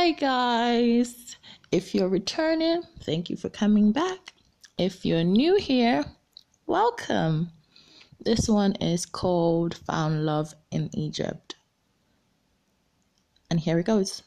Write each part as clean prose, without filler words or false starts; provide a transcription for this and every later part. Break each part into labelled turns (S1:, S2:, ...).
S1: Hi, guys. If you're returning, thank you for coming back. If you're new here, welcome. This one is called Found Love in Egypt. And here it goes.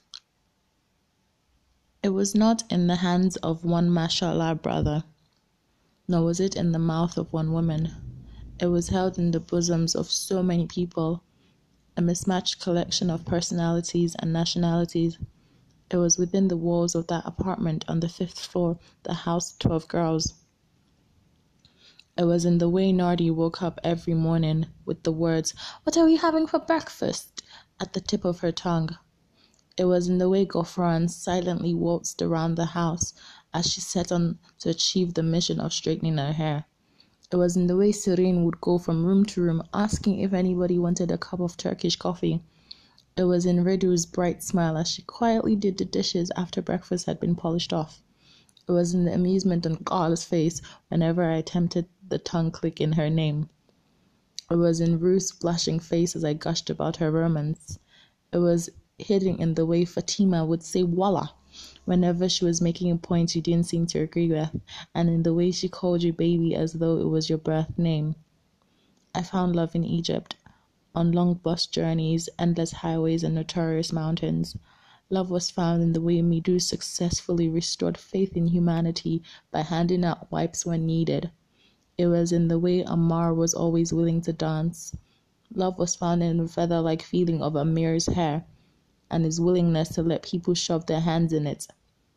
S1: It was not in the hands of one mashallah brother, nor was it in the mouth of one woman. It was held in the bosoms of so many people, a mismatched collection of personalities and nationalities. It was within the walls of that apartment on the 5th floor that housed 12 girls. It was in the way Nardi woke up every morning with the words, "What are we having for breakfast?" at the tip of her tongue. It was in the way Gofran silently waltzed around the house as she set on to achieve the mission of straightening her hair. It was in the way Serene would go from room to room asking if anybody wanted a cup of Turkish coffee. It was in Redu's bright smile as she quietly did the dishes after breakfast had been polished off. It was in the amusement on Carla's face whenever I attempted the tongue click in her name. It was in Ruth's blushing face as I gushed about her romance. It was hidden in the way Fatima would say "Wallah" whenever she was making a point you didn't seem to agree with, and in the way she called you baby as though it was your birth name. I found love in Egypt. On long bus journeys, endless highways, and notorious mountains. Love was found in the way Midu successfully restored faith in humanity by handing out wipes when needed. It was in the way Ammar was always willing to dance. Love was found in the feather-like feeling of Amir's hair and his willingness to let people shove their hands in it.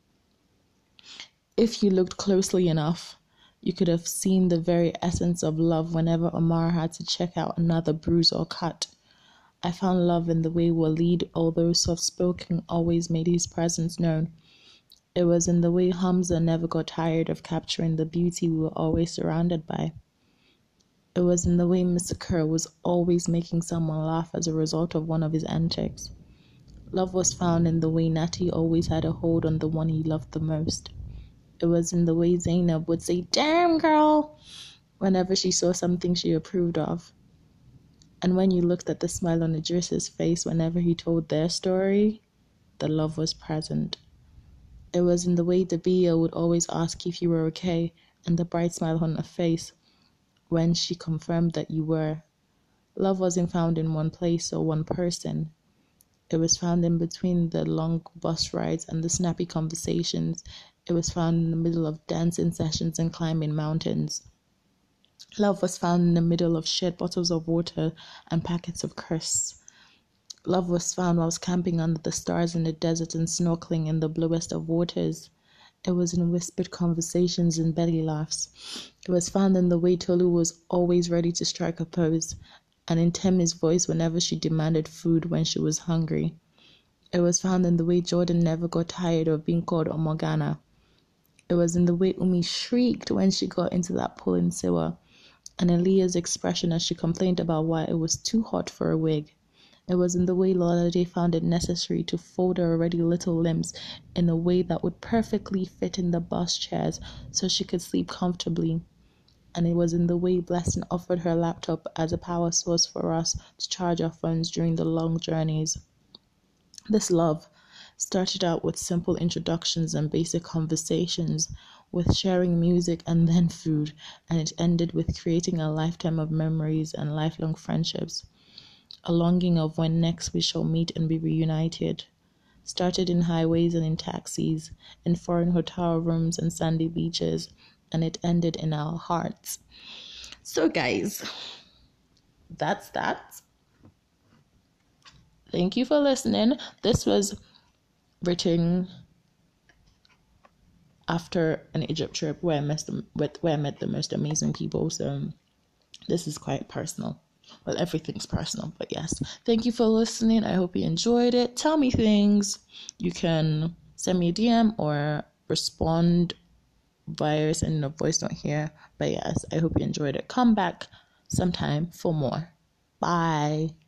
S1: If you looked closely enough, you could have seen the very essence of love whenever Ammar had to check out another bruise or cut. I found love in the way Walid, although soft-spoken, always made his presence known. It was in the way Hamza never got tired of capturing the beauty we were always surrounded by. It was in the way Mr. Kerr was always making someone laugh as a result of one of his antics. Love was found in the way Natty always had a hold on the one he loved the most. It was in the way Zainab would say, "Damn, girl," whenever she saw something she approved of. And when you looked at the smile on Idris's face whenever he told their story, the love was present. It was in the way Dabia would always ask if you were okay, and the bright smile on her face when she confirmed that you were. Love wasn't found in one place or one person. It was found in between the long bus rides and the snappy conversations. It was found in the middle of dancing sessions and climbing mountains. Love was found in the middle of shared bottles of water and packets of crisps. Love was found whilst camping under the stars in the desert and snorkeling in the bluest of waters. It was in whispered conversations and belly laughs. It was found in the way Tolu was always ready to strike a pose, and in Temi's voice whenever she demanded food when she was hungry. It was found in the way Jordan never got tired of being called Omogana. It was in the way Umi shrieked when she got into that pool in Siwa, and in Leah's expression as she complained about why it was too hot for a wig. It was in the way Lolade found it necessary to fold her already little limbs in a way that would perfectly fit in the bus chairs so she could sleep comfortably. And it was in the way Blessing offered her laptop as a power source for us to charge our phones during the long journeys. This love started out with simple introductions and basic conversations, with sharing music and then food, and it ended with creating a lifetime of memories and lifelong friendships. A longing of when next we shall meet and be reunited. Started in highways and in taxis, in foreign hotel rooms and sandy beaches, and it ended in our hearts. So guys, that's that. Thank you for listening. This was written after an Egypt trip where I met the most amazing people. So this is quite personal. Well, everything's personal, but yes. Thank you for listening. I hope you enjoyed it. Tell me things. You can send me a DM or respond via sending a voice note here. But yes, I hope you enjoyed it. Come back sometime for more. Bye.